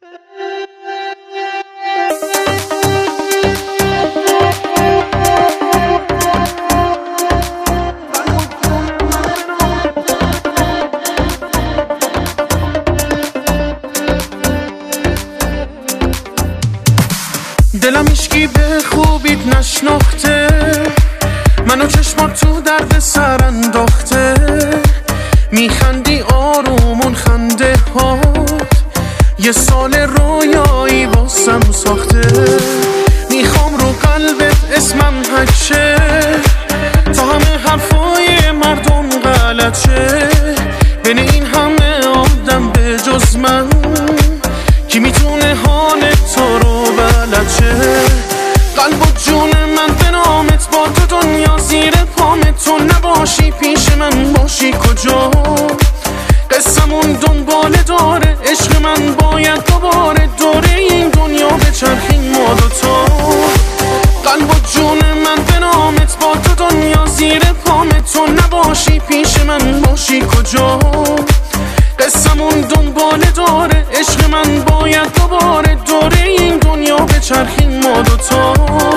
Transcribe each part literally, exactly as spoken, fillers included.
دلم هیچکی به خوبیت نشناخته، منو چشمات تو درد سر انداخته. میخندی آرومون خنده هات یه سال رویایی واسم ساخته. میخوام رو قلبت اسمم حک شه، تا همه حرفای مردم غلط شه. بین این همه آدم به جز من کی میتونه حال تو رو بلد شه؟ قلب و جون من به نامت، با تو دنیا زیر پامت. تو نباشی پیش من باشی کجا؟ قصمون دنبال داره، عشق من باید دوباره دوره این دنیا بچرخیم ما دوتا. قلب و جون من به نامت، با تو دنیا زیر پامت. تو نباشی پیش من باشی کجا؟ قصمون دنبال داره، عشق من باید دوباره دوره این دنیا بچرخیم ما دوتا.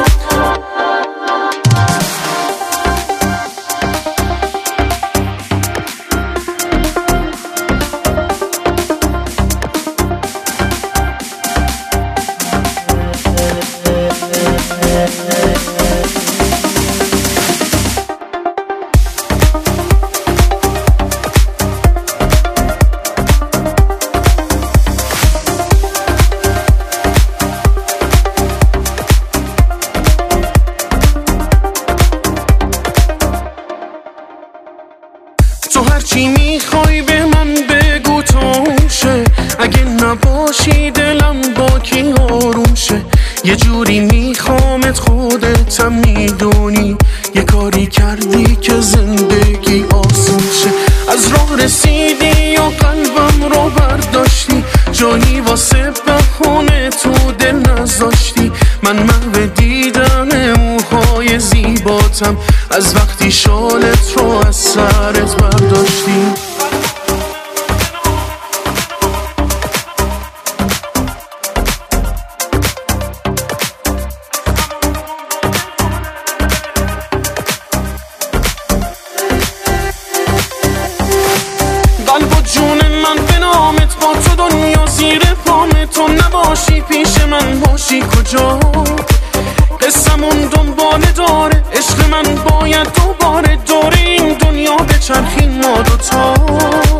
تو هرچی میخوای به من بگو توشه، اگه نباشی دلم با کی آروم شه. یه جوری میخوامت خودتم میدونی، یه کاری کردی که زندگی آسون شه. از راه رسیدی و قلبم رو برداشتی، جایی واسه بهونه تو دل نذاشتی. من محو دیدن موهای زیباتم از وقتی شالت رو از سرت برداشتی. قلب و جون من به نامت، با تو دنیا زیر پامت. تو نباشی پیش من باشی کجا؟ قصمون دنبال داره، عشق من باید دوباره دوره این دنیا بچرخیم ما دوتا.